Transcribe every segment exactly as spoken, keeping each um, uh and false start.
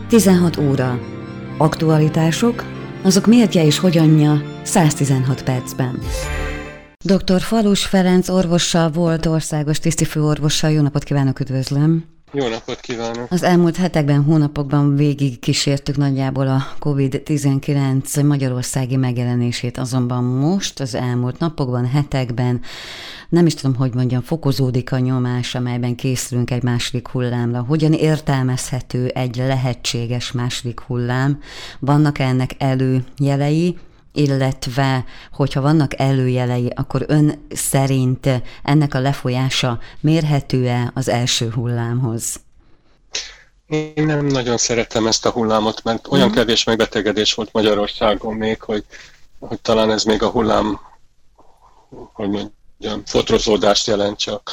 tizenhat óra. Aktualitások, azok miértje és hogyanja száztizenhat percben. doktor Falus Ferenc orvossal, volt országos tisztifőorvossal. Jó napot kívánok, üdvözlöm! Jó napot kívánok! Az elmúlt hetekben, hónapokban végig kísértük nagyjából a kovid tizenkilenc magyarországi megjelenését, azonban most, az elmúlt napokban, hetekben, nem is tudom, hogy mondjam, fokozódik a nyomás, amelyben készülünk egy második hullámra. Hogyan értelmezhető egy lehetséges második hullám? Vannak ennek előjelei? Illetve, hogyha vannak előjelei, akkor ön szerint ennek a lefolyása mérhető-e az első hullámhoz? Én nem nagyon szeretem ezt a hullámot, mert olyan kevés megbetegedés volt Magyarországon még, hogy, hogy talán ez még a hullám, hogy mondjam, fotrozódást jelent csak.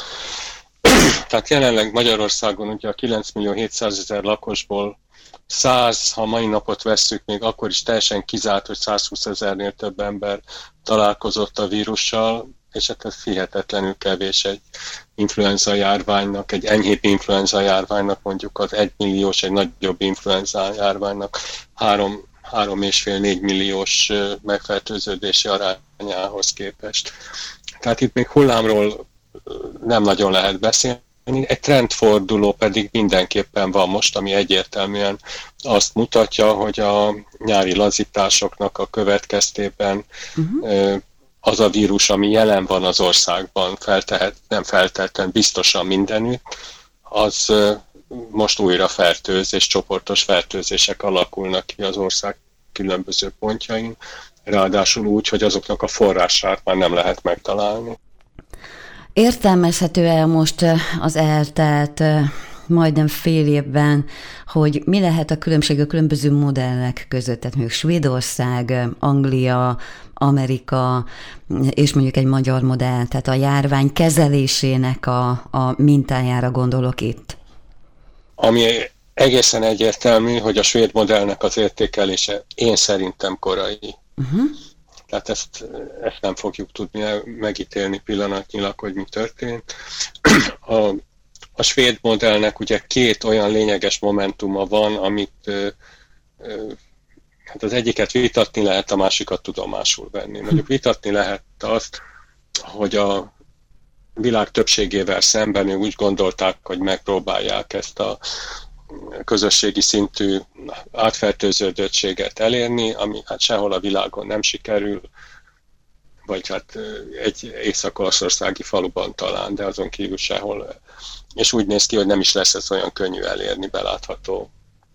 Tehát jelenleg Magyarországon ugye a kilenc millió hétszázezer lakosból száz, ha mai napot vesszük, még akkor is teljesen kizárt, hogy százhúszezernél több ember találkozott a vírussal, és hát ez hihetetlenül kevés egy influenza járványnak, egy enyhébb influenza járványnak, mondjuk az egymilliós, egy nagyobb influenza járványnak három, három és fél négy milliós megfertőződési arányához képest. Tehát itt még hullámról nem nagyon lehet beszélni. Egy trendforduló pedig mindenképpen van most, ami egyértelműen azt mutatja, hogy a nyári lazításoknak a következtében uh-huh. az a vírus, ami jelen van az országban, feltehet, nem feltétlenül biztosan mindenütt, az most újra fertőz, és csoportos fertőzések alakulnak ki az ország különböző pontjain, ráadásul úgy, hogy azoknak a forrását már nem lehet megtalálni. Értelmezhető-e most az eltelt majdnem fél évben, hogy mi lehet a különbség a különböző modellek között, tehát mondjuk Svédország, Anglia, Amerika, és mondjuk egy magyar modell, tehát a járvány kezelésének a, a mintájára gondolok itt? Ami egészen egyértelmű, hogy a svéd modellnek az értékelése én szerintem korai. Uh-huh. Tehát ezt, ezt nem fogjuk tudni megítélni pillanatnyilag, hogy mi történt. A, a svéd modellnek ugye két olyan lényeges momentuma van, amit ö, ö, hát az egyiket vitatni lehet, a másikat tudomásul venni. Mondjuk vitatni lehet azt, hogy a világ többségével szemben úgy gondolták, hogy megpróbálják ezt a közösségi szintű átfertőződöttséget elérni, ami hát sehol a világon nem sikerül, vagy hát egy észak-olaszországi faluban talán, de azon kívül sehol. És úgy néz ki, hogy nem is lesz ez olyan könnyű elérni, belátható,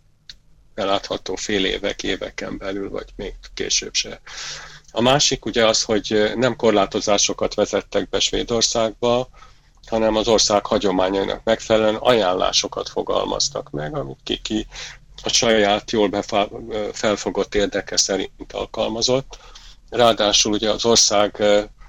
belátható fél évek, éveken belül, vagy még később se. A másik ugye az, hogy nem korlátozásokat vezettek be Svédországba, hanem az ország hagyományainak megfelelően ajánlásokat fogalmaztak meg, amit ki-ki a saját jól felfogott érdeke szerint alkalmazott. Ráadásul ugye az ország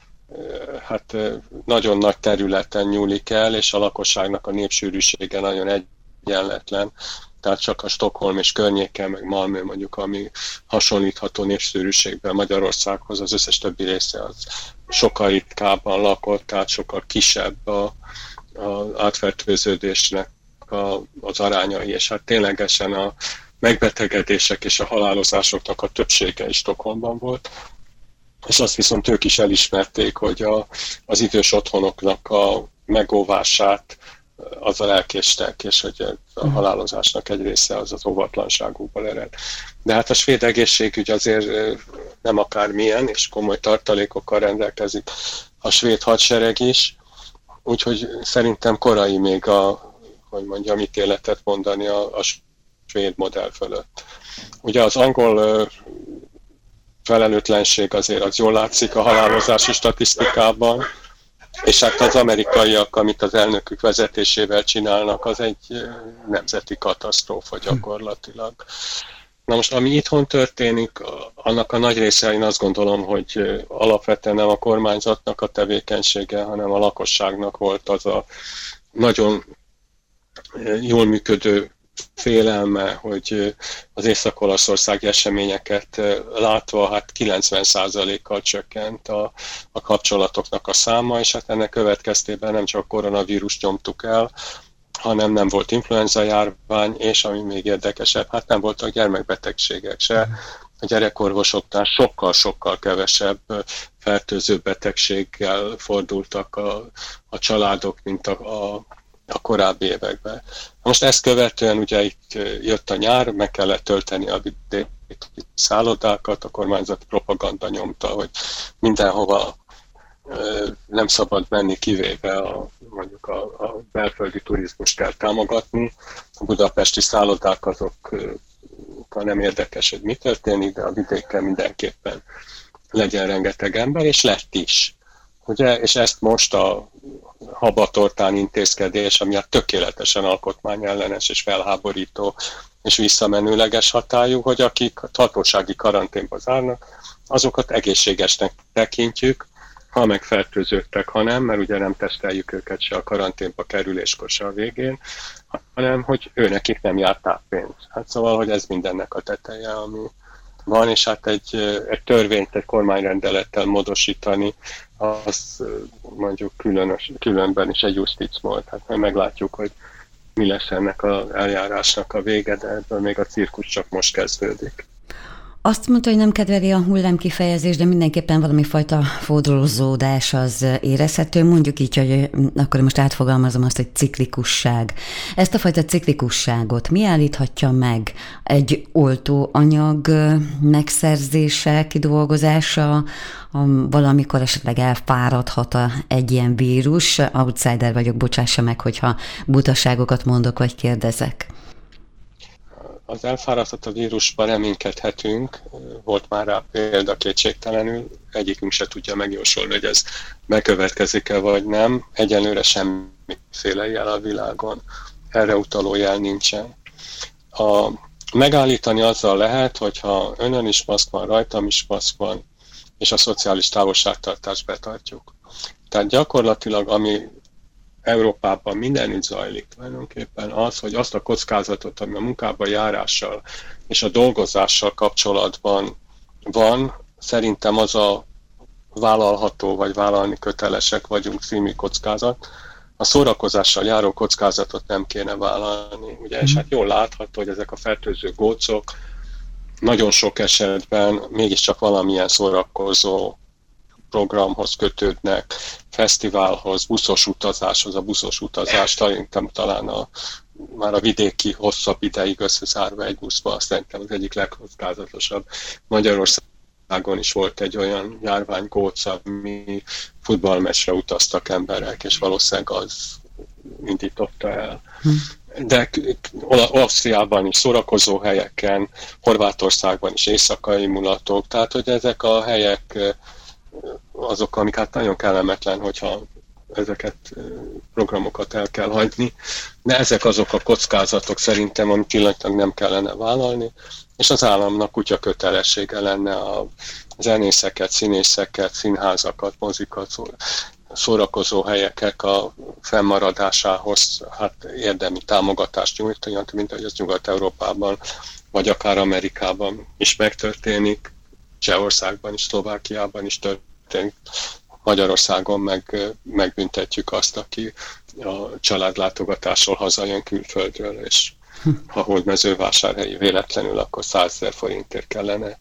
hát nagyon nagy területen nyúlik el, és a lakosságnak a népsűrűsége nagyon egyenletlen. Tehát csak a Stockholm és környéken, meg Malmö mondjuk, ami hasonlítható népsűrűségben Magyarországhoz, az összes többi része az sokkal ritkábban lakott, tehát sokkal kisebb a, a átfertőződésnek a, az arányai, és hát ténylegesen a megbetegedések és a halálozásoknak a többsége is Stockholmban volt. És azt viszont ők is elismerték, hogy a, az idős otthonoknak a megóvását azzal elkéstek, és hogy a halálozásnak egy része az az óvatlanságukból ered. De hát a svéd egészségügy azért nem akármilyen, és komoly tartalékokkal rendelkezik a svéd hadsereg is, úgyhogy szerintem korai még a, hogy mondjam, ítéletet mondani a, a svéd modell fölött. Ugye az angol felelőtlenség azért az jól látszik a halálozási statisztikában, és hát az amerikaiak, amit az elnökük vezetésével csinálnak, az egy nemzeti katasztrófa gyakorlatilag. Na most, ami itthon történik, annak a nagy része én azt gondolom, hogy alapvetően nem a kormányzatnak a tevékenysége, hanem a lakosságnak volt az a nagyon jól működő félelme, hogy az észak-olaszországi eseményeket látva hát kilencven százalékkal csökkent a, a kapcsolatoknak a száma, és hát ennek következtében nem csak a koronavírust nyomtuk el, hanem nem volt influenza járvány, és ami még érdekesebb, hát nem voltak gyermekbetegségek se. A gyerekorvosoknál sokkal-sokkal kevesebb fertőző betegséggel fordultak a, a családok, mint a, a, a korábbi években. Most ezt követően ugye itt jött a nyár, meg kellett tölteni a vidéki szállodákat, a kormányzati propaganda nyomta, hogy mindenhova nem szabad menni, kivéve a, mondjuk a, a belföldi turizmust kell támogatni. A budapesti szállodák azok nem érdekes, hogy mi történik, de a vidéken mindenképpen legyen rengeteg ember, és lett is. Ugye? És ezt most a habatortán intézkedés, ami a tökéletesen alkotmányellenes és felháborító és visszamenőleges hatályú, hogy akik hatósági karanténba zárnak, azokat egészségesnek tekintjük, ha megfertőződtek, ha nem, mert ugye nem teszteljük őket se a karanténba kerüléskor, se a végén, hanem hogy őnekik nem jár táppénz. Hát szóval, hogy ez mindennek a teteje, ami van, és hát egy, egy törvényt, egy kormányrendelettel módosítani, az mondjuk különös, különben is egy justic volt. Hát majd meglátjuk, hogy mi lesz ennek az eljárásnak a vége, de ebből még a cirkusz csak most kezdődik. Azt mondta, hogy nem kedveli a hullámkifejezés, de mindenképpen valami fajta fordulózódás az érezhető. Mondjuk így, hogy akkor most átfogalmazom azt, hogy ciklikusság. Ezt a fajta ciklikusságot mi állíthatja meg? Egy oltóanyag megszerzése, kidolgozása, valamikor esetleg elfáradhat egy ilyen vírus? Outsider vagyok, bocsássa meg, hogyha butaságokat mondok, vagy kérdezek. Az elfáradhat a vírusban reménykedhetünk, volt már rá példa kétségtelenül, egyikünk se tudja megjósolni, hogy ez bekövetkezik-e vagy nem. Egyelőre semmiféle jel a világon, erre utaló jel nincsen. A, megállítani azzal lehet, hogyha önön is maszk van, rajtam is maszk van, és a szociális távolságtartást betartjuk. Tehát gyakorlatilag, ami Európában mindenütt zajlik tulajdonképpen az, hogy azt a kockázatot, ami a munkába járással és a dolgozással kapcsolatban van, szerintem az a vállalható, vagy vállalni kötelesek vagyunk című kockázat. A szórakozással járó kockázatot nem kéne vállalni. Ugye, és hát jól látható, hogy ezek a fertőző gócok nagyon sok esetben mégiscsak valamilyen szórakozó programhoz kötődnek, fesztiválhoz, buszos utazáshoz, a buszos utazás szerintem talán a, már a vidéki hosszabb ideig összezárva egy buszba, szerintem az egyik legkockázatosabb. Magyarországon is volt egy olyan járványgóc, ami futballmeccsre utaztak emberek, és valószínűleg az indította el. De Ausztriában is szórakozó helyeken, Horvátországban is éjszakai mulatók, tehát hogy ezek a helyek azok, amik hát nagyon kellemetlen, hogyha ezeket programokat el kell hagyni, de ezek azok a kockázatok szerintem, amit pillanatnyilag nem kellene vállalni, és az államnak kutya kötelessége lenne a zenészeket, színészeket, színházakat, mozikat, szórakozó helyekek a fennmaradásához hát érdemi támogatást nyújtani, mint ahogy az Nyugat-Európában, vagy akár Amerikában is megtörténik, Csehországban is, Szlovákiában is történik, Magyarországon meg megbüntetjük azt, aki a családlátogatásról hazajön külföldről, és ha Hódmezővásárhelyi véletlenül, akkor százezer forintért kellene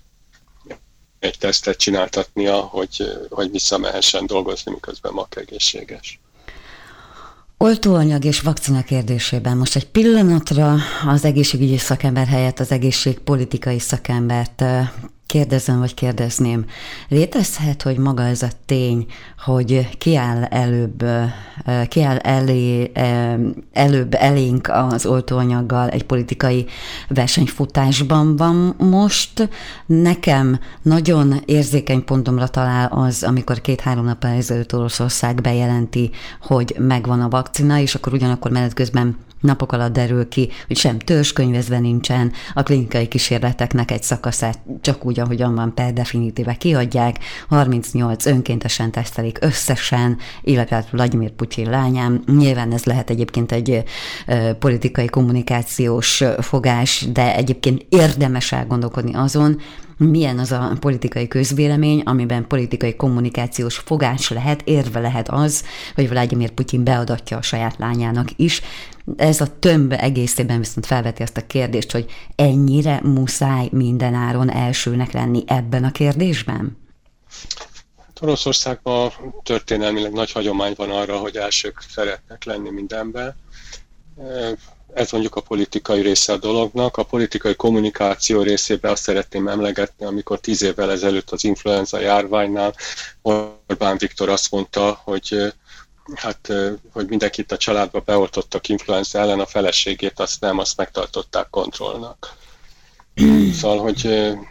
egy tesztet csináltatnia, hogy, hogy visszamehessen dolgozni, miközben mak egészséges. Oltóanyag és vakcina kérdésében most egy pillanatra az egészségügyi szakember helyett az egészségpolitikai szakembert kérdezem, vagy kérdezném. Létezhet, hogy maga ez a tény, hogy kiáll előbb, kiáll elé, előbb elénk az oltóanyaggal egy politikai versenyfutásban van most. Nekem nagyon érzékeny pontomra talál az, amikor két-három nappal ezelőtt Oroszország bejelenti, hogy megvan a vakcina, és akkor ugyanakkor menet közben napok alatt derül ki, hogy sem törzskönyvezve nincsen, a klinikai kísérleteknek egy szakaszát csak úgy, ahogyan van per definitíve kiadják, harmincnyolc önkéntesen tesztelik összesen, illetve Vladimir Putyin lányám. Nyilván ez lehet egyébként egy ö, politikai kommunikációs fogás, de egyébként érdemes elgondolkodni azon, milyen az a politikai közvélemény, amiben politikai kommunikációs fogás lehet, érve lehet az, hogy Vladimir Putyin beadatja a saját lányának is. Ez a tömb egészében viszont felveti azt a kérdést, hogy ennyire muszáj mindenáron elsőnek lenni ebben a kérdésben? Oroszországban történelmileg nagy hagyomány van arra, hogy elsők szeretnek lenni mindenben. Ez mondjuk a politikai része a dolognak. A politikai kommunikáció részében azt szeretném emlegetni, amikor tíz évvel ezelőtt az influenza járványnál Orbán Viktor azt mondta, hogy hát, hogy mindenkit a családba beoltottak influenza ellen, a feleségét azt nem, azt megtartották kontrollnak. Szóval, hogy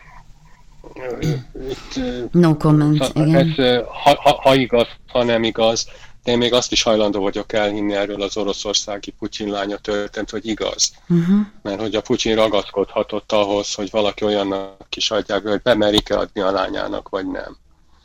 itt, no comment, szóval igen. Ez, ha, ha, ha igaz, ha nem igaz, de én még azt is hajlandó vagyok elhinni erről az oroszországi Putyin lánya történt, hogy igaz. Uh-huh. Mert hogy a Putyin ragaszkodhatott ahhoz, hogy valaki olyannak is adják be, hogy bemerik-e adni a lányának, vagy nem.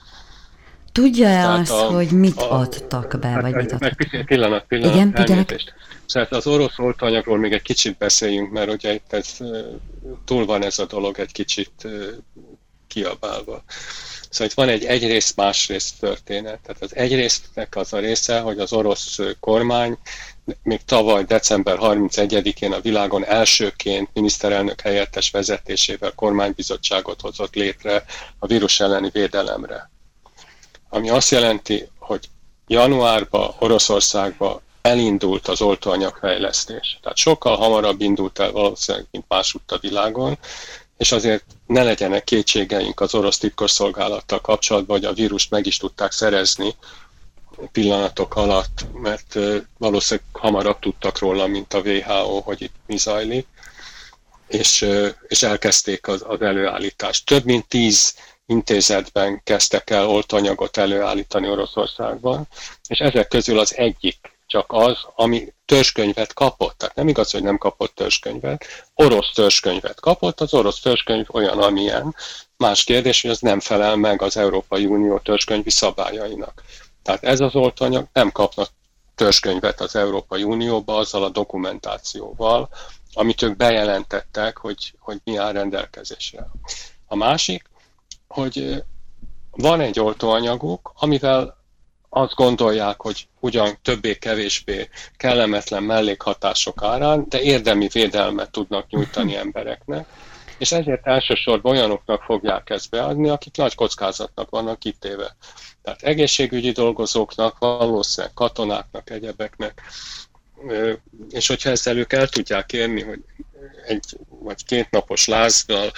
Tudja-e azt, a, hogy mit a, adtak be, vagy mit adtak be? Pillanat, pillanat, igen, elnézést. Szóval az orosz oltóanyagról még egy kicsit beszéljünk, mert ugye itt ez, túl van ez a dolog egy kicsit kiabálva. Szóval itt van egy egyrészt másrészt történet. Tehát az egyrésztnek az a része, hogy az orosz kormány még tavaly december harmincegyedikén a világon elsőként miniszterelnök helyettes vezetésével kormánybizottságot hozott létre a vírus elleni védelemre. Ami azt jelenti, hogy januárban Oroszországban elindult az oltóanyagfejlesztés. Tehát sokkal hamarabb indult el valószínűleg, mint másutt a világon, és azért ne legyenek kétségeink az orosz titkosszolgálattal kapcsolatban, hogy a vírust meg is tudták szerezni pillanatok alatt, mert valószínűleg hamarabb tudtak róla, mint a dupla vé há ó, hogy itt mi zajlik, és, és elkezdték az, az előállítást. Több mint tíz intézetben kezdtek el oltóanyagot előállítani Oroszországban, és ezek közül az egyik csak az, ami törzskönyvet kapott. Tehát nem igaz, hogy nem kapott törzskönyvet. Orosz törzskönyvet kapott, az orosz törzskönyv olyan, amilyen. Más kérdés, hogy az nem felel meg az Európai Unió törzskönyvi szabályainak. Tehát ez az oltóanyag nem kapna törzskönyvet az Európai Unióba azzal a dokumentációval, amit ők bejelentettek, hogy, hogy mi áll rendelkezésre. A másik, hogy van egy oltóanyaguk, amivel azt gondolják, hogy ugyan többé-kevésbé kellemetlen mellékhatások árán, de érdemi védelmet tudnak nyújtani embereknek, és ezért elsősorban olyanoknak fogják ezt beadni, akik nagy kockázatnak vannak kitéve. Tehát egészségügyi dolgozóknak, valószínűleg katonáknak, egyebeknek, és hogyha ezzel ők el tudják érni, hogy egy vagy két napos lázzal,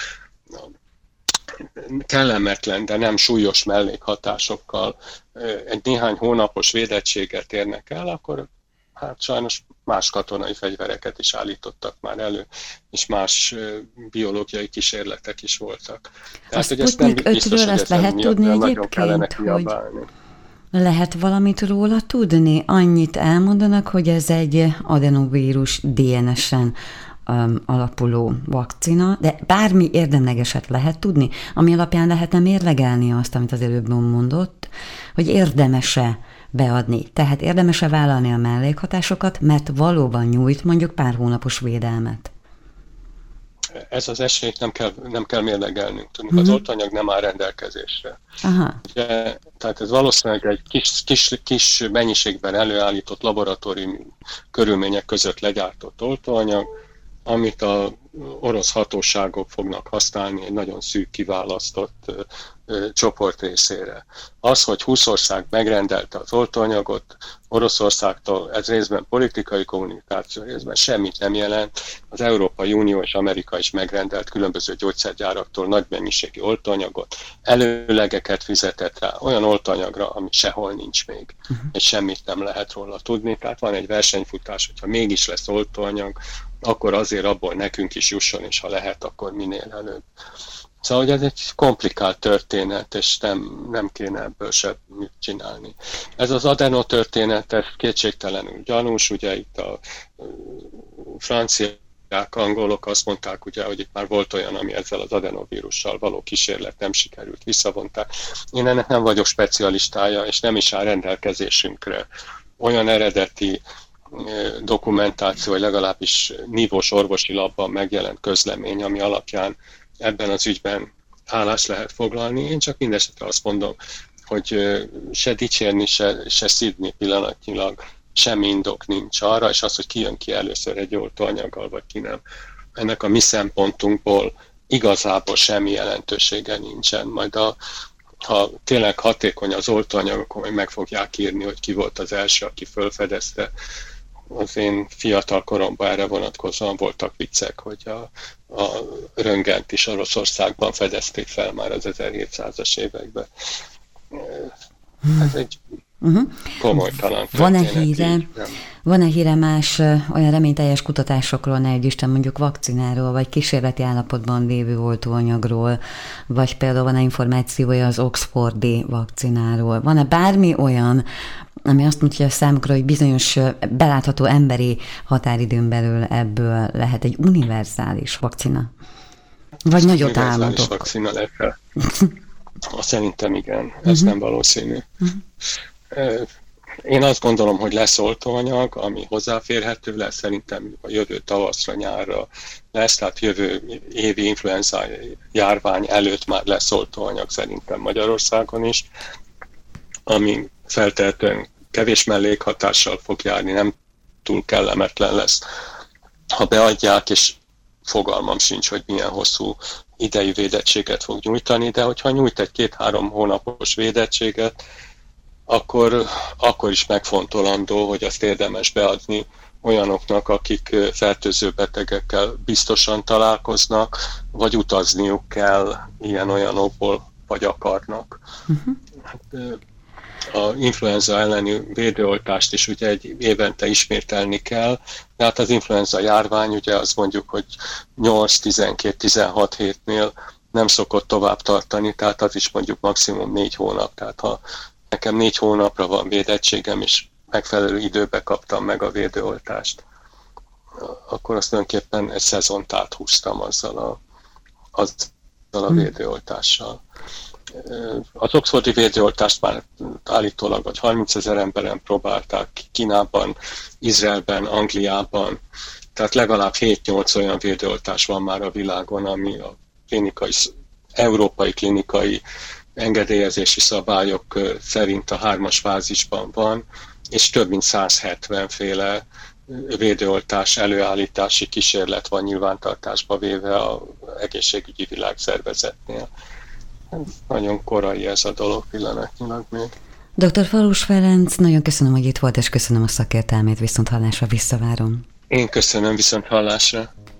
kellemetlen, de nem súlyos mellékhatásokkal egy néhány hónapos védettséget érnek el, akkor hát sajnos más katonai fegyvereket is állítottak már elő, és más biológiai kísérletek is voltak. Tehát, hogy ezt nem biztos, hogy ezt lehet tudni egyébként, hogy lehet valamit róla tudni? Annyit elmondanak, hogy ez egy adenovírus dé en es-en Um, alapuló vakcina, de bármi érdemlegeset lehet tudni, ami alapján lehetne mérlegelni azt, amit az előbb mondott, hogy érdemese beadni. Tehát érdemese vállalni a mellékhatásokat, mert valóban nyújt mondjuk pár hónapos védelmet. Ez az esélyt nem kell, nem kell mérlegelnünk. Tudjuk, az oltóanyag nem áll rendelkezésre. Aha. Ugye, tehát ez valószínűleg egy kis, kis, kis mennyiségben előállított laboratóriumi körülmények között legyártott oltóanyag, amit az orosz hatóságok fognak használni egy nagyon szűk kiválasztott ö, ö, csoport részére. Az, hogy húsz ország megrendelte az oltóanyagot Oroszországtól, ez részben politikai kommunikáció, részben semmit nem jelent. Az Európai Unió és Amerika is megrendelt különböző gyógyszergyáraktól nagy mennyiségű oltóanyagot, előlegeket fizetett rá, olyan oltóanyagra, ami sehol nincs még, uh-huh. és semmit nem lehet róla tudni. Tehát van egy versenyfutás, hogyha mégis lesz oltóanyag, akkor azért abból nekünk is jusson, és ha lehet, akkor minél előbb. Szóval, hogy ez egy komplikált történet, és nem, nem kéne ebből semmit csinálni. Ez az adeno történet, ez kétségtelenül gyanús, ugye itt a franciák, angolok azt mondták, ugye, hogy itt már volt olyan, ami ezzel az adenovírussal való kísérlet nem sikerült, visszavonták. Én ennek nem vagyok specialistája, és nem is áll rendelkezésünkre olyan eredeti dokumentáció, vagy legalábbis nívós orvosi labban megjelent közlemény, ami alapján ebben az ügyben állást lehet foglalni. Én csak mindesetre azt mondom, hogy se dicsérni, se, se szidni pillanatnyilag semmi indok nincs arra, és az, hogy ki jön ki először egy oltóanyaggal, vagy ki nem. Ennek a mi szempontunkból igazából semmi jelentősége nincsen. Majd a, ha tényleg hatékony az oltóanyag, akkor meg, meg fogják írni, hogy ki volt az első, aki felfedezte. Az én fiatal koromban erre vonatkozóan voltak viccek, hogy a, a röntgent is Oroszországban fedezték fel már az ezerhétszázas években. Ez egy uh-huh. komolytalan Van-e híre, van-e híre más olyan reményteljes kutatásokról, ne egy Isten, mondjuk vakcináról, vagy kísérleti állapotban lévő oltóanyagról, vagy például van-e információja az oxfordi vakcináról? Van-e bármi olyan, ami azt mutatja számukra, hogy bizonyos belátható emberi határidőn belül ebből lehet egy univerzális vakcina? Vagy nagyot álmodok? Vakcina lehet. Szerintem igen, ez uh-huh. nem valószínű. Uh-huh. Én azt gondolom, hogy lesz oltóanyag, ami hozzáférhető lesz, szerintem a jövő tavaszra, nyárra lesz, tehát jövő évi influenza járvány előtt már lesz oltóanyag szerintem Magyarországon is, ami feltehetően kevés mellékhatással fog járni, nem túl kellemetlen lesz, ha beadják, és fogalmam sincs, hogy milyen hosszú idejű védettséget fog nyújtani, de hogyha nyújt egy két-három hónapos védettséget, akkor, akkor is megfontolandó, hogy azt érdemes beadni olyanoknak, akik fertőző betegekkel biztosan találkoznak, vagy utazniuk kell ilyen-olyanokból, vagy akarnak. Uh-huh. Hát, a influenza elleni védőoltást is ugye egy évente ismételni kell, de hát az influenza járvány ugye az mondjuk, hogy nyolc-tizenkét-tizenhat hétnél nem szokott tovább tartani, tehát az is mondjuk maximum négy hónap. Tehát ha nekem négy hónapra van védettségem, és megfelelő időbe kaptam meg a védőoltást, akkor azt tulajdonképpen egy szezont áthúztam azzal a, azzal a védőoltással. Az oxfordi védőoltást már állítólag vagy harmincezer emberen próbálták Kínában, Izraelben, Angliában, tehát legalább hét-nyolc olyan védőoltás van már a világon, ami a klinikai, európai klinikai engedélyezési szabályok szerint a hármas fázisban van, és több mint száz hetven féle védőoltás előállítási kísérlet van nyilvántartásba véve az egészségügyi világszervezetnél. Nagyon korai ez a dolog pillanatnyilag még. doktor Falus Ferenc, nagyon köszönöm, hogy itt volt, és köszönöm a szakértelmét, viszont hallásra visszavárom. Én köszönöm, viszont hallásra.